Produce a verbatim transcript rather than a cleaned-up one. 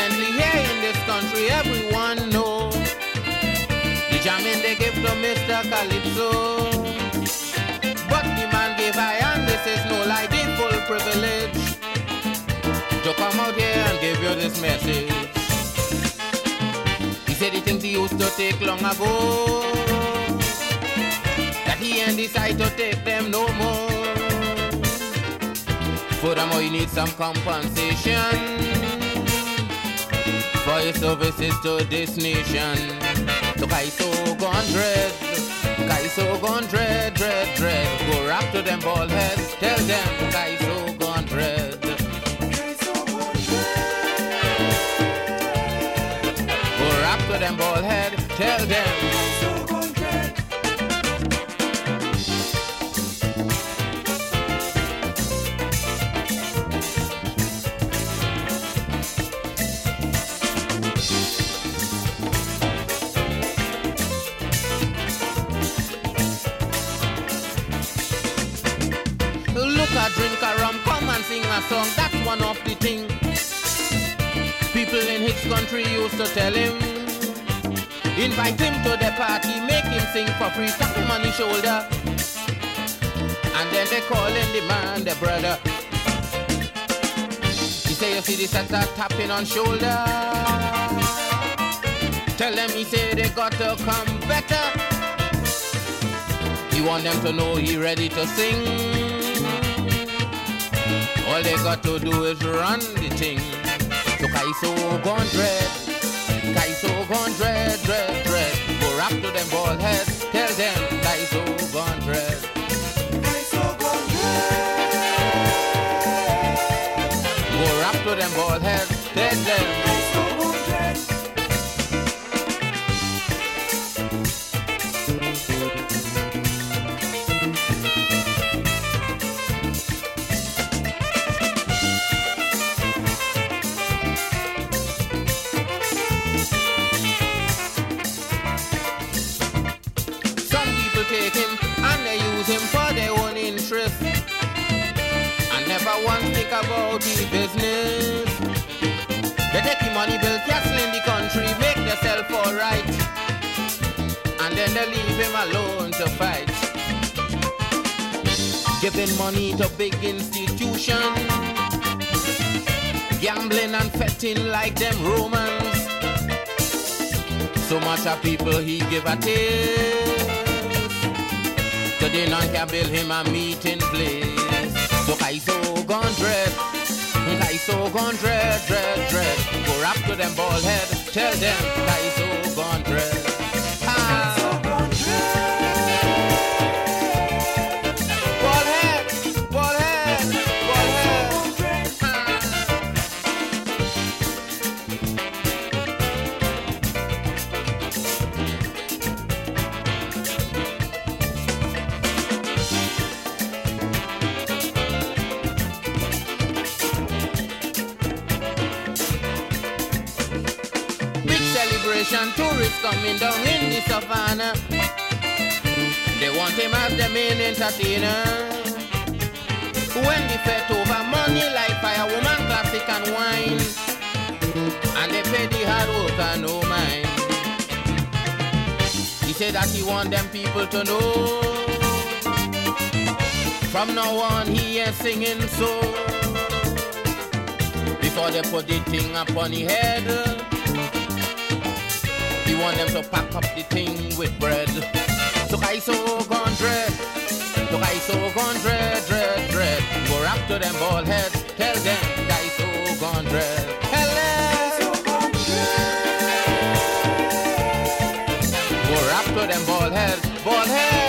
Evidently here in this country everyone know the jamming they give to Mister Calypso. But the man gave I, and this is no lie, the full privilege to come out here and give you this message. He said the things he used to take long ago, that he ain't decide to take them no more. Furthermore, you need some compensation for your services to this nation. So Kaiso gone dread, Kaiso gone dread, dread, dread. Go rap to them bald heads, tell them Kaiso gone dread. Kaiso gone dread. Go rap to them bald head, tell them Kaiso gone dread. A drink a rum, come and sing a song, that's one of the things people in his country used to tell him. Invite him to the party, make him sing for free, tap him on his shoulder, and then they call him the man, the brother. He say, you see this at that tapping on shoulder, tell them he say they got to come better. He want them to know he ready to sing. All they got to do is run the thing. So Kaiso gone dread, Kaiso gone dread, dread, dread. Go rap to them bald heads, tell them Kaiso gone dread. Kaiso gone dread. Go rap to them bald heads, tell them Kaiso gone dread. Take him and they use him for their own interest and never once think about his business. They take him money bill, castle in the country, make themselves alright, and then they leave him alone to fight. Giving money to big institutions, gambling and fetting like them Romans. So much of people he give a taste, so they none can build him a meeting place. So Kaiso gone dread, Kaiso gone dread, dread, dread. Go rap to them bald head, tell them Kaiso gone dread. Ah. Kaiso gone dread. Bald head, bald head, bald head. Ah. Tourists coming down in the savannah, they want him as the main entertainer. When they fet over money like firewoman, classic and wine, and they pay the hard work and no mind. He said that he want them people to know, from now on he is singing so. Before they put the thing up on the head, he want them to pack up the thing with bread. So Kaiso gone dread, so Kaiso gone dread, dread, dread. Go rap to them bald heads, tell them Kaiso gone dread. Hello, gone dread. Go rap to them bald heads, bald heads.